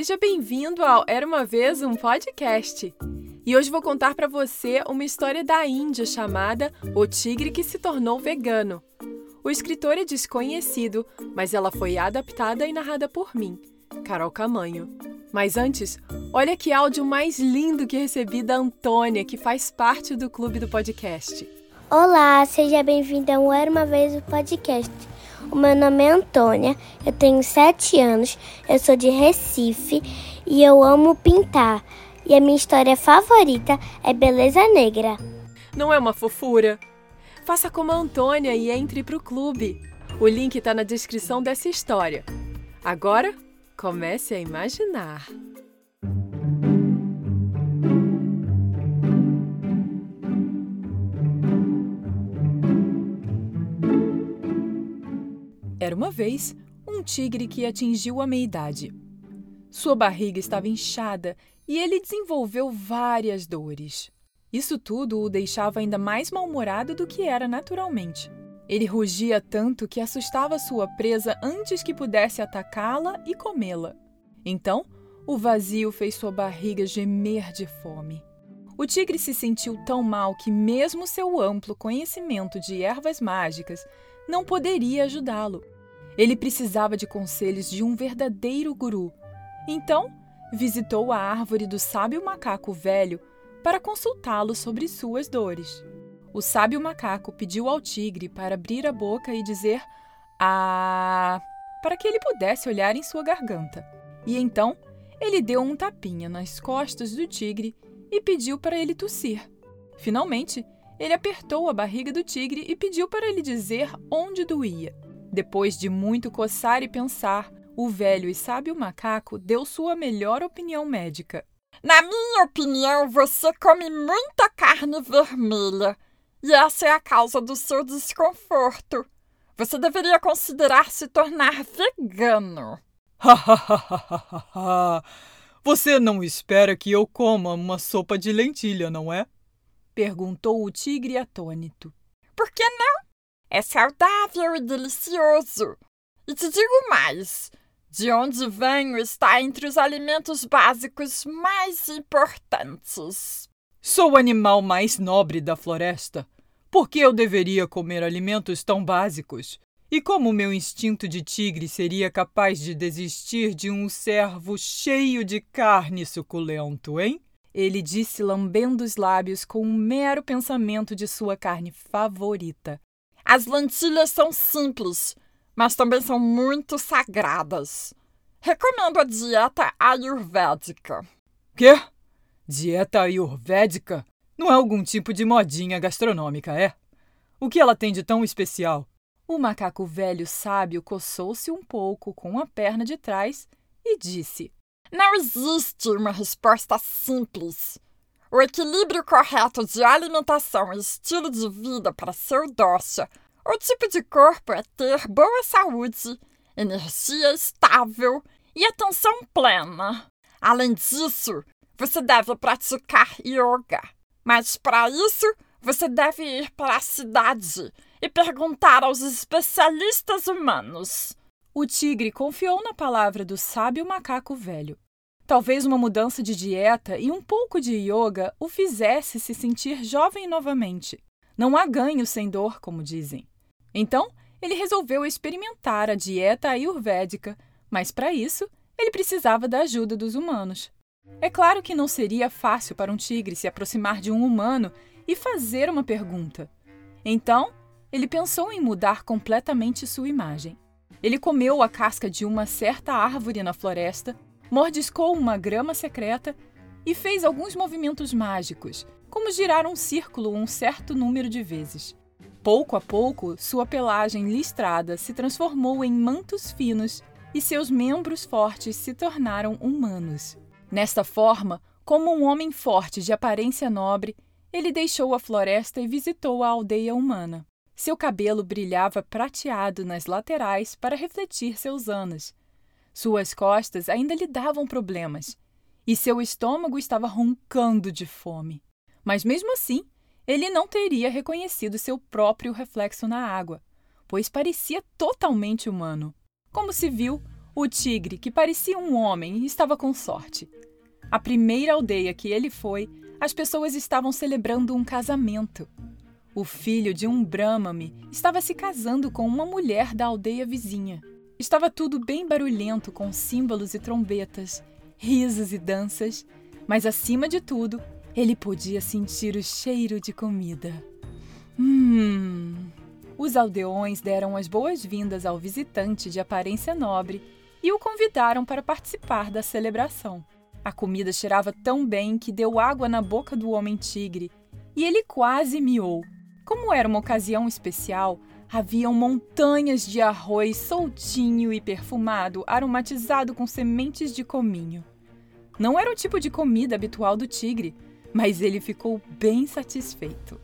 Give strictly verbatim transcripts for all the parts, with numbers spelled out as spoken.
Seja bem-vindo ao Era Uma Vez um Podcast. E hoje vou contar para você uma história da Índia chamada O Tigre que se tornou vegano. O escritor é desconhecido, mas ela foi adaptada e narrada por mim, Carol Camanho. Mas antes, olha que áudio mais lindo que recebi da Antônia, que faz parte do clube do podcast. Olá, seja bem-vinda ao Era Uma Vez um Podcast. O meu nome é Antônia, eu tenho sete anos, eu sou de Recife e eu amo pintar. E a minha história favorita é Beleza Negra. Não é uma fofura? Faça como a Antônia e entre para o clube. O link está na descrição dessa história. Agora, comece a imaginar. Era uma vez um tigre que atingiu a meia-idade. Sua barriga estava inchada e ele desenvolveu várias dores. Isso tudo o deixava ainda mais mal-humorado do que era naturalmente. Ele rugia tanto que assustava sua presa antes que pudesse atacá-la e comê-la. Então, o vazio fez sua barriga gemer de fome. O tigre se sentiu tão mal que mesmo seu amplo conhecimento de ervas mágicas não poderia ajudá-lo. Ele precisava de conselhos de um verdadeiro guru. Então, visitou a árvore do sábio macaco velho para consultá-lo sobre suas dores. O sábio macaco pediu ao tigre para abrir a boca e dizer "ah", para que ele pudesse olhar em sua garganta. E então, ele deu um tapinha nas costas do tigre e pediu para ele tossir. Finalmente, ele apertou a barriga do tigre e pediu para ele dizer onde doía. Depois de muito coçar e pensar, o velho e sábio macaco deu sua melhor opinião médica. Na minha opinião, você come muita carne vermelha. E essa é a causa do seu desconforto. Você deveria considerar se tornar vegano. Você não espera que eu coma uma sopa de lentilha, não é? Perguntou o tigre atônito. Por que não? É saudável e delicioso. E te digo mais, de onde venho está entre os alimentos básicos mais importantes. Sou o animal mais nobre da floresta. Por que eu deveria comer alimentos tão básicos? E como meu instinto de tigre seria capaz de desistir de um cervo cheio de carne suculento, hein? Ele disse lambendo os lábios com um mero pensamento de sua carne favorita. As lentilhas são simples, mas também são muito sagradas. Recomendo a dieta ayurvédica. Quê? Dieta ayurvédica? Não é algum tipo de modinha gastronômica, é? O que ela tem de tão especial? O macaco velho sábio coçou-se um pouco com a perna de trás e disse: Não existe uma resposta simples. O equilíbrio correto de alimentação e estilo de vida para ser dócil, o tipo de corpo é ter boa saúde, energia estável e atenção plena. Além disso, você deve praticar yoga. Mas para isso, você deve ir para a cidade e perguntar aos especialistas humanos. O tigre confiou na palavra do sábio macaco velho. Talvez uma mudança de dieta e um pouco de yoga o fizesse se sentir jovem novamente. Não há ganho sem dor, como dizem. Então, ele resolveu experimentar a dieta ayurvédica, mas para isso, ele precisava da ajuda dos humanos. É claro que não seria fácil para um tigre se aproximar de um humano e fazer uma pergunta. Então, ele pensou em mudar completamente sua imagem. Ele comeu a casca de uma certa árvore na floresta, mordiscou uma grama secreta e fez alguns movimentos mágicos, como girar um círculo um certo número de vezes. Pouco a pouco, sua pelagem listrada se transformou em mantos finos e seus membros fortes se tornaram humanos. Nesta forma, como um homem forte de aparência nobre, ele deixou a floresta e visitou a aldeia humana. Seu cabelo brilhava prateado nas laterais para refletir seus anos. Suas costas ainda lhe davam problemas, e seu estômago estava roncando de fome. Mas mesmo assim, ele não teria reconhecido seu próprio reflexo na água, pois parecia totalmente humano. Como se viu, O tigre, que parecia um homem, estava com sorte. A primeira aldeia que ele foi, as pessoas estavam celebrando um casamento. O filho de um Brahmane estava se casando com uma mulher da aldeia vizinha. Estava tudo bem barulhento, com símbolos e trombetas, risos e danças, mas acima de tudo, ele podia sentir o cheiro de comida. Hum... Os aldeões deram as boas-vindas ao visitante de aparência nobre e o convidaram para participar da celebração. A comida cheirava tão bem que deu água na boca do homem-tigre e ele quase miou. Como era uma ocasião especial, haviam montanhas de arroz soltinho e perfumado, aromatizado com sementes de cominho. Não era o tipo de comida habitual do tigre, mas ele ficou bem satisfeito.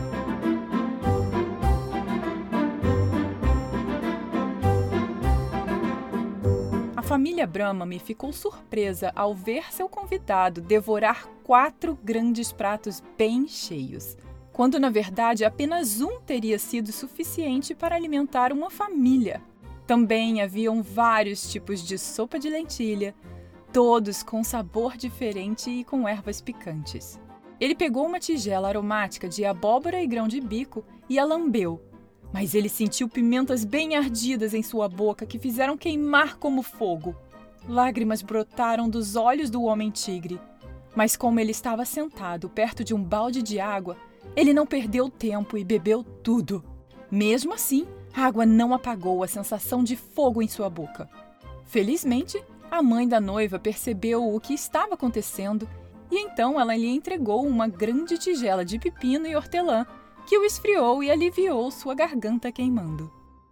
A família Brahmane ficou surpresa ao ver seu convidado devorar quatro grandes pratos bem cheios, quando na verdade apenas um teria sido suficiente para alimentar uma família. Também haviam vários tipos de sopa de lentilha, todos com sabor diferente e com ervas picantes. Ele pegou uma tigela aromática de abóbora e grão de bico e a lambeu, mas ele sentiu pimentas bem ardidas em sua boca que fizeram queimar como fogo. Lágrimas brotaram dos olhos do homem-tigre, mas como ele estava sentado perto de um balde de água, ele não perdeu tempo e bebeu tudo. Mesmo assim, a água não apagou a sensação de fogo em sua boca. Felizmente, a mãe da noiva percebeu o que estava acontecendo e então ela lhe entregou uma grande tigela de pepino e hortelã, que o esfriou e aliviou sua garganta queimando.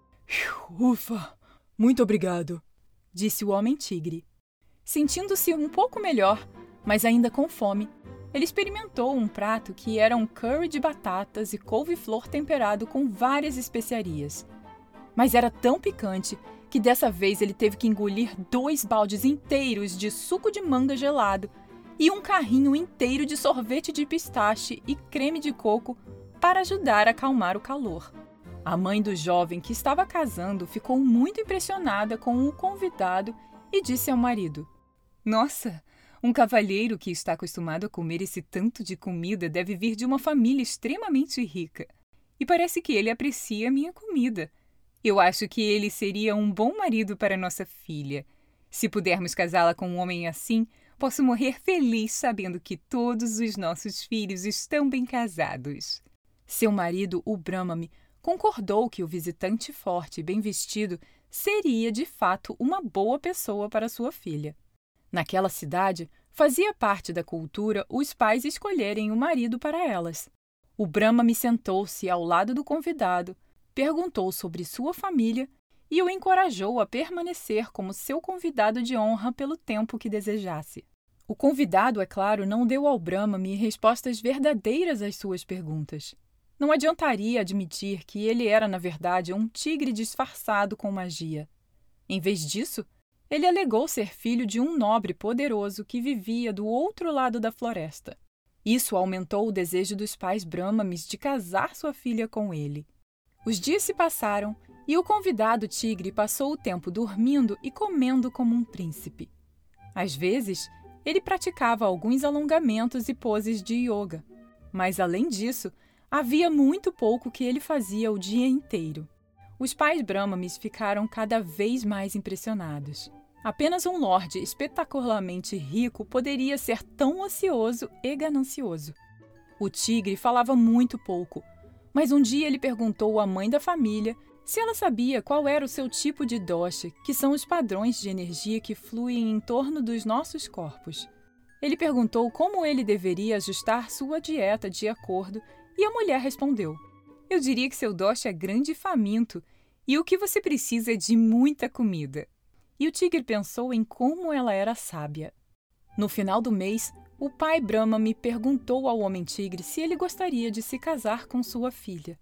Ufa! Muito obrigado, disse o homem-tigre. Sentindo-se um pouco melhor, mas ainda com fome, ele experimentou um prato que era um curry de batatas e couve-flor temperado com várias especiarias. Mas era tão picante que dessa vez ele teve que engolir dois baldes inteiros de suco de manga gelado e um carrinho inteiro de sorvete de pistache e creme de coco para ajudar a acalmar o calor. A mãe do jovem que estava casando ficou muito impressionada com o convidado e disse ao marido: Nossa, um cavalheiro que está acostumado a comer esse tanto de comida deve vir de uma família extremamente rica. E parece que ele aprecia a minha comida. Eu acho que ele seria um bom marido para nossa filha. Se pudermos casá-la com um homem assim, posso morrer feliz sabendo que todos os nossos filhos estão bem casados. Seu marido, o Brahmane, concordou que o visitante forte e bem vestido seria, de fato, uma boa pessoa para sua filha. Naquela cidade, fazia parte da cultura os pais escolherem o marido para elas. O Brahmane sentou-se ao lado do convidado, perguntou sobre sua família e o encorajou a permanecer como seu convidado de honra pelo tempo que desejasse. O convidado, é claro, não deu ao Brahmane respostas verdadeiras às suas perguntas. Não adiantaria admitir que ele era, na verdade, um tigre disfarçado com magia. Em vez disso, ele alegou ser filho de um nobre poderoso que vivia do outro lado da floresta. Isso aumentou o desejo dos pais Brahmanes de casar sua filha com ele. Os dias se passaram e o convidado tigre passou o tempo dormindo e comendo como um príncipe. Às vezes, ele praticava alguns alongamentos e poses de yoga, mas, além disso, havia muito pouco que ele fazia o dia inteiro. Os pais Brahmanes ficaram cada vez mais impressionados. Apenas um lorde espetacularmente rico poderia ser tão ocioso e ganancioso. O tigre falava muito pouco, mas um dia ele perguntou à mãe da família se ela sabia qual era o seu tipo de dosha, que são os padrões de energia que fluem em torno dos nossos corpos. Ele perguntou como ele deveria ajustar sua dieta de acordo e a mulher respondeu: Eu diria que seu dosha é grande e faminto, e o que você precisa é de muita comida. E o tigre pensou em como ela era sábia. No final do mês, o pai Brahmane perguntou ao homem-tigre se ele gostaria de se casar com sua filha.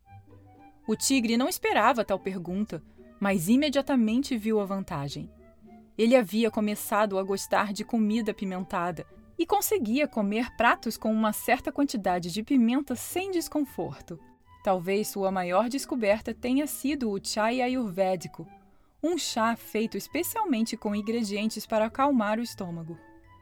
O tigre não esperava tal pergunta, mas imediatamente viu a vantagem. Ele havia começado a gostar de comida apimentada e conseguia comer pratos com uma certa quantidade de pimenta sem desconforto. Talvez sua maior descoberta tenha sido o chai ayurvédico, um chá feito especialmente com ingredientes para acalmar o estômago.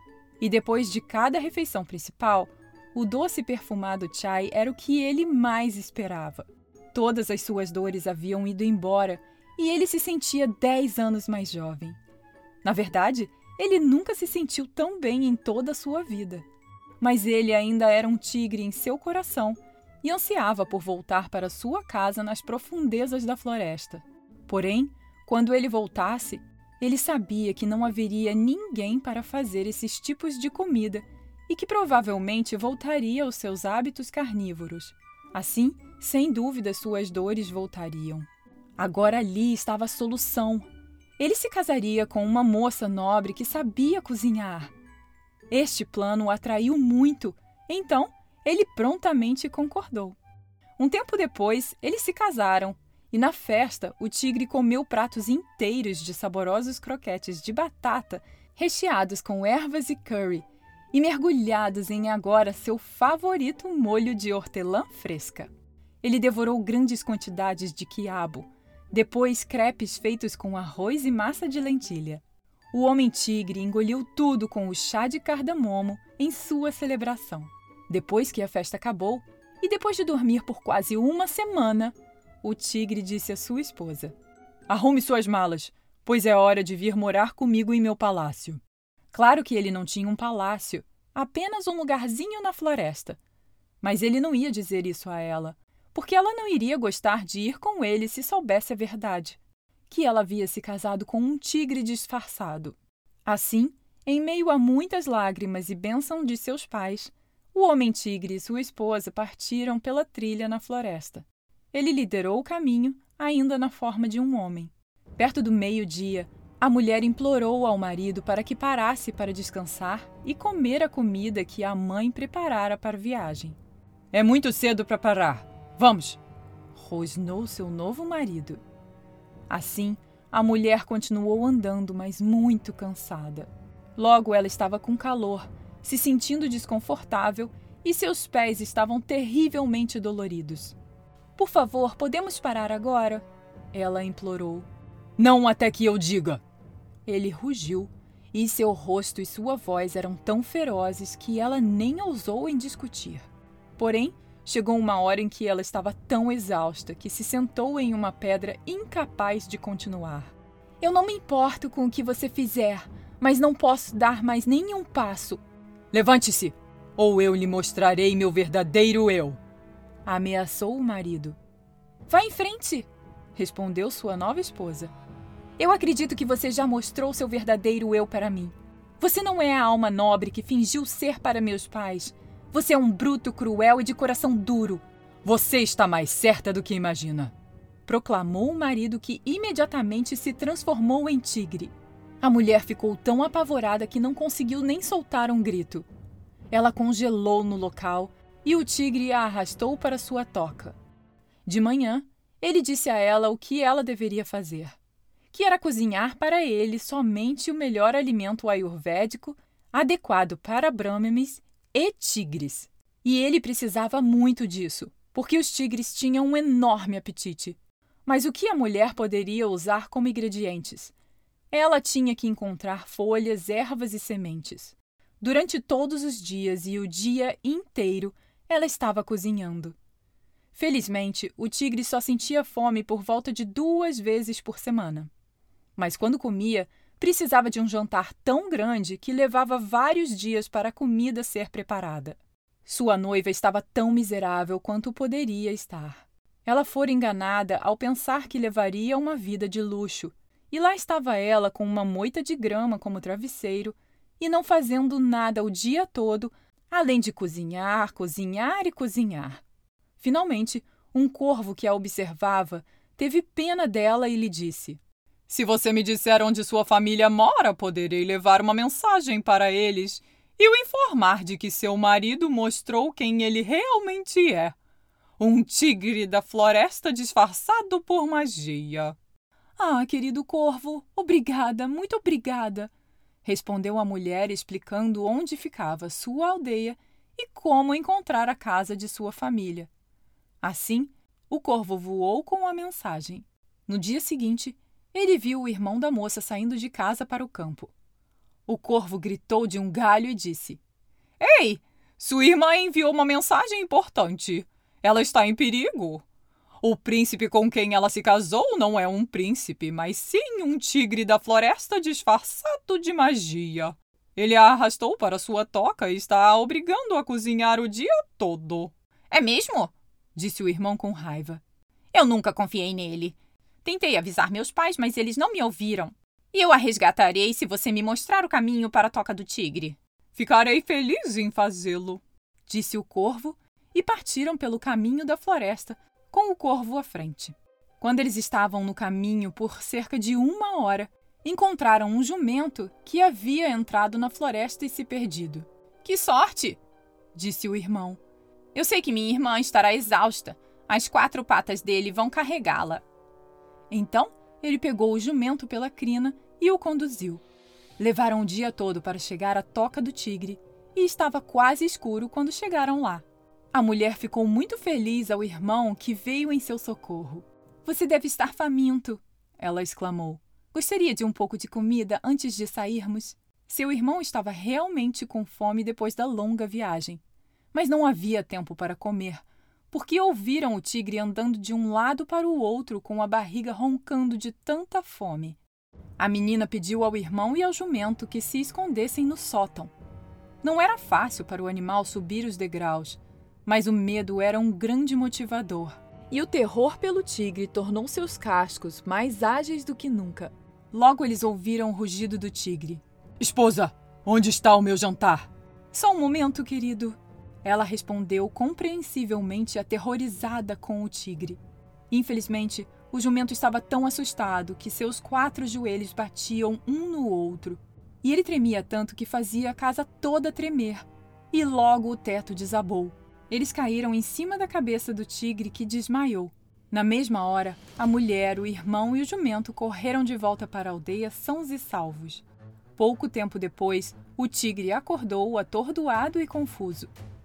E depois de cada refeição principal, o doce perfumado chai era o que ele mais esperava. Todas as suas dores haviam ido embora e ele se sentia dez anos mais jovem. Na verdade, ele nunca se sentiu tão bem em toda a sua vida. Mas ele ainda era um tigre em seu coração e ansiava por voltar para sua casa nas profundezas da floresta. Porém, quando ele voltasse, ele sabia que não haveria ninguém para fazer esses tipos de comida e que provavelmente voltaria aos seus hábitos carnívoros. Assim, sem dúvida, suas dores voltariam. Agora ali estava a solução. Ele se casaria com uma moça nobre que sabia cozinhar. Este plano o atraiu muito, então ele prontamente concordou. Um tempo depois, eles se casaram. E na festa, o tigre comeu pratos inteiros de saborosos croquetes de batata recheados com ervas e curry e mergulhados em agora seu favorito molho de hortelã fresca. Ele devorou grandes quantidades de quiabo, depois crepes feitos com arroz e massa de lentilha. O homem-tigre engoliu tudo com o chá de cardamomo em sua celebração. Depois que a festa acabou, e depois de dormir por quase uma semana, o tigre disse à sua esposa: "Arrume suas malas, pois é hora de vir morar comigo em meu palácio." Claro que ele não tinha um palácio, apenas um lugarzinho na floresta. Mas ele não ia dizer isso a ela, porque ela não iria gostar de ir com ele se soubesse a verdade, que ela havia se casado com um tigre disfarçado. Assim, em meio a muitas lágrimas e bênção de seus pais, o homem-tigre e sua esposa partiram pela trilha na floresta. Ele liderou o caminho, ainda na forma de um homem. Perto do meio-dia, a mulher implorou ao marido para que parasse para descansar e comer a comida que a mãe preparara para a viagem. "É muito cedo para parar. Vamos!" rosnou seu novo marido. Assim, a mulher continuou andando, mas muito cansada. Logo ela estava com calor, se sentindo desconfortável e seus pés estavam terrivelmente doloridos. "Por favor, podemos parar agora?" ela implorou. "Não até que eu diga!" Ele rugiu, e seu rosto e sua voz eram tão ferozes que ela nem ousou em discutir. Porém, chegou uma hora em que ela estava tão exausta que se sentou em uma pedra incapaz de continuar. "Eu não me importo com o que você fizer, mas não posso dar mais nenhum passo." "Levante-se, ou eu lhe mostrarei meu verdadeiro eu!" ameaçou o marido. "Vá em frente!" respondeu sua nova esposa. "Eu acredito que você já mostrou seu verdadeiro eu para mim. Você não é a alma nobre que fingiu ser para meus pais. Você é um bruto cruel e de coração duro." "Você está mais certa do que imagina!" proclamou o marido, que imediatamente se transformou em tigre. A mulher ficou tão apavorada que não conseguiu nem soltar um grito. Ela congelou no local e o tigre a arrastou para sua toca. De manhã, ele disse a ela o que ela deveria fazer, que era cozinhar para ele somente o melhor alimento ayurvédico adequado para brahmanes e tigres. E ele precisava muito disso, porque os tigres tinham um enorme apetite. Mas o que a mulher poderia usar como ingredientes? Ela tinha que encontrar folhas, ervas e sementes. Durante todos os dias e o dia inteiro, ela estava cozinhando. Felizmente, o tigre só sentia fome por volta de duas vezes por semana. Mas quando comia, precisava de um jantar tão grande que levava vários dias para a comida ser preparada. Sua noiva estava tão miserável quanto poderia estar. Ela fora enganada ao pensar que levaria uma vida de luxo, e lá estava ela com uma moita de grama como travesseiro e não fazendo nada o dia todo, além de cozinhar, cozinhar e cozinhar. Finalmente, um corvo que a observava teve pena dela e lhe disse: "Se você me disser onde sua família mora, poderei levar uma mensagem para eles e o informar de que seu marido mostrou quem ele realmente é. Um tigre da floresta disfarçado por magia." "Ah, querido corvo, obrigada, muito obrigada", respondeu a mulher, explicando onde ficava sua aldeia e como encontrar a casa de sua família. Assim, o corvo voou com a mensagem. No dia seguinte, ele viu o irmão da moça saindo de casa para o campo. O corvo gritou de um galho e disse: Ei, sua irmã enviou uma mensagem importante. Ela está em perigo. O príncipe com quem ela se casou não é um príncipe, mas sim um tigre da floresta disfarçado de magia. Ele a arrastou para sua toca e está a obrigando a cozinhar o dia todo. É mesmo? Disse o irmão com raiva. Eu nunca confiei nele. Tentei avisar meus pais, mas eles não me ouviram. E eu a resgatarei se você me mostrar o caminho para a toca do tigre. Ficarei feliz em fazê-lo, disse o corvo, e partiram pelo caminho da floresta, com o corvo à frente. Quando eles estavam no caminho por cerca de uma hora, encontraram um jumento que havia entrado na floresta e se perdido. Que sorte! Disse o irmão. Eu sei que minha irmã estará exausta. As quatro patas dele vão carregá-la. Então, ele pegou o jumento pela crina e o conduziu. Levaram o dia todo para chegar à toca do tigre e estava quase escuro quando chegaram lá. A mulher ficou muito feliz ao irmão que veio em seu socorro. Você deve estar faminto, ela exclamou. Gostaria de um pouco de comida antes de sairmos? Seu irmão estava realmente com fome depois da longa viagem. Mas não havia tempo para comer, porque ouviram o tigre andando de um lado para o outro com a barriga roncando de tanta fome. A menina pediu ao irmão e ao jumento que se escondessem no sótão. Não era fácil para o animal subir os degraus, mas o medo era um grande motivador. E o terror pelo tigre tornou seus cascos mais ágeis do que nunca. Logo eles ouviram o rugido do tigre. Esposa, onde está o meu jantar? Só um momento, querido. Ela respondeu compreensivelmente aterrorizada com o tigre. Infelizmente, o jumento estava tão assustado que seus quatro joelhos batiam um no outro. E ele tremia tanto que fazia a casa toda tremer. E logo o teto desabou. Eles caíram em cima da cabeça do tigre, que desmaiou. Na mesma hora, a mulher, o irmão e o jumento correram de volta para a aldeia sãos e salvos. Pouco tempo depois, o tigre acordou atordoado e confuso.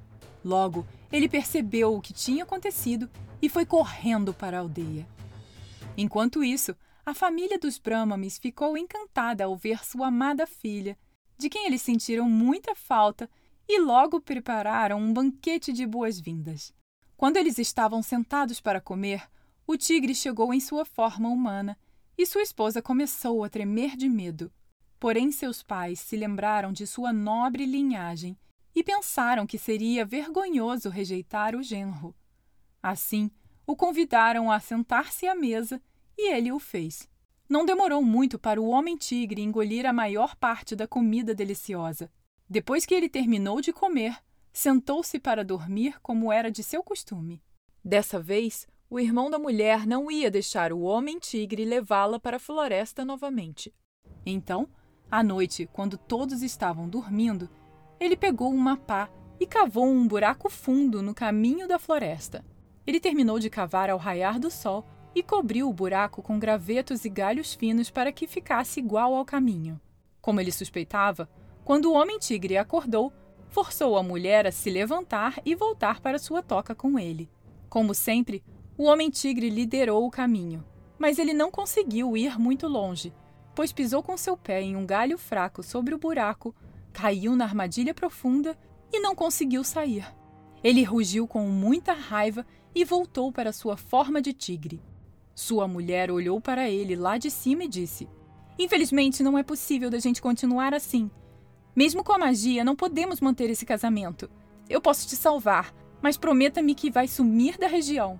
Logo, ele percebeu o que tinha acontecido e foi correndo para a aldeia. Enquanto isso, a família dos Brahmamis ficou encantada ao ver sua amada filha, de quem eles sentiram muita falta, e logo prepararam um banquete de boas-vindas. Quando eles estavam sentados para comer, o tigre chegou em sua forma humana e sua esposa começou a tremer de medo. Porém, seus pais se lembraram de sua nobre linhagem e pensaram que seria vergonhoso rejeitar o genro. Assim, o convidaram a sentar-se à mesa e ele o fez. Não demorou muito para o homem-tigre engolir a maior parte da comida deliciosa. Depois que ele terminou de comer, sentou-se para dormir como era de seu costume. Dessa vez, o irmão da mulher não ia deixar o homem-tigre levá-la para a floresta novamente. Então, à noite, quando todos estavam dormindo, ele pegou uma pá e cavou um buraco fundo no caminho da floresta. Ele terminou de cavar ao raiar do sol e cobriu o buraco com gravetos e galhos finos para que ficasse igual ao caminho. Como ele suspeitava, quando o homem-tigre acordou, forçou a mulher a se levantar e voltar para sua toca com ele. Como sempre, o homem-tigre liderou o caminho, mas ele não conseguiu ir muito longe, pois pisou com seu pé em um galho fraco sobre o buraco, caiu na armadilha profunda e não conseguiu sair. Ele rugiu com muita raiva e voltou para sua forma de tigre. Sua mulher olhou para ele lá de cima e disse: "Infelizmente, não é possível da gente continuar assim. Mesmo com a magia, não podemos manter esse casamento. Eu posso te salvar, mas prometa-me que vai sumir da região."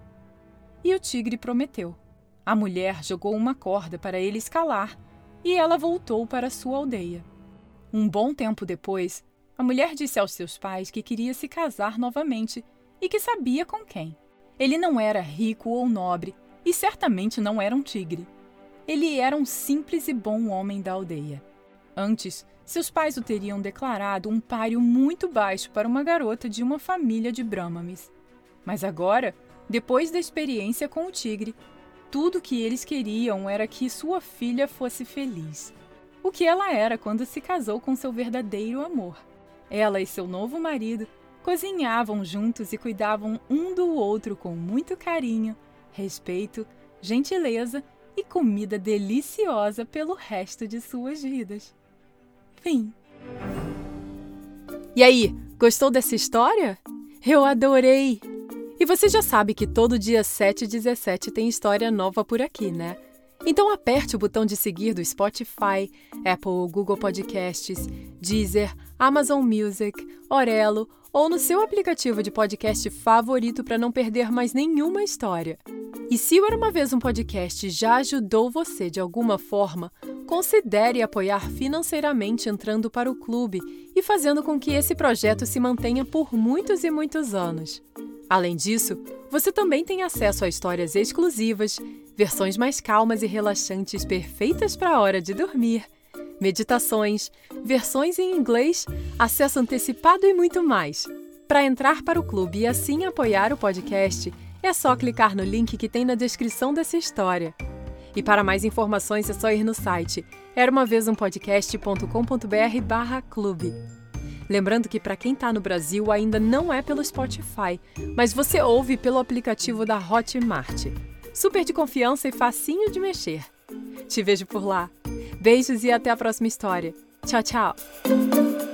E o tigre prometeu. A mulher jogou uma corda para ele escalar e ela voltou para sua aldeia. Um bom tempo depois, a mulher disse aos seus pais que queria se casar novamente e que sabia com quem. Ele não era rico ou nobre e certamente não era um tigre. Ele era um simples e bom homem da aldeia. Antes, seus pais o teriam declarado um páreo muito baixo para uma garota de uma família de Brahmamis. Mas agora, depois da experiência com o tigre, tudo que eles queriam era que sua filha fosse feliz. O que ela era quando se casou com seu verdadeiro amor. Ela e seu novo marido cozinhavam juntos e cuidavam um do outro com muito carinho, respeito, gentileza e comida deliciosa pelo resto de suas vidas. Fim. E aí, gostou dessa história? Eu adorei! E você já sabe que todo dia sete e dezessete tem história nova por aqui, né? Então aperte o botão de seguir do Spotify, Apple, Google Podcasts, Deezer, Amazon Music, Orelo ou no seu aplicativo de podcast favorito para não perder mais nenhuma história. E se o Era Uma Vez um Podcast já ajudou você de alguma forma, considere apoiar financeiramente entrando para o clube e fazendo com que esse projeto se mantenha por muitos e muitos anos. Além disso, você também tem acesso a histórias exclusivas, versões mais calmas e relaxantes perfeitas para a hora de dormir, meditações, versões em inglês, acesso antecipado e muito mais. Para entrar para o clube e assim apoiar o podcast, é só clicar no link que tem na descrição dessa história. E para mais informações é só ir no site era uma vez um podcast ponto com ponto br barra clube. Lembrando que para quem está no Brasil ainda não é pelo Spotify, mas você ouve pelo aplicativo da Hotmart. Super de confiança e facinho de mexer. Te vejo por lá. Beijos e até a próxima história. Tchau, tchau!